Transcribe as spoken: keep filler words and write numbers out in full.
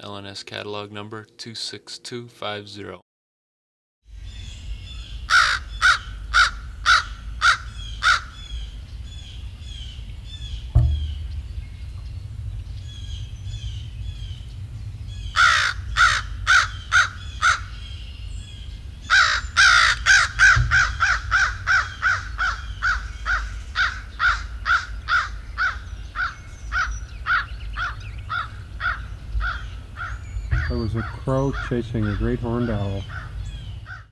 L N S catalog number two six two five zero. There was a crow chasing a great horned owl.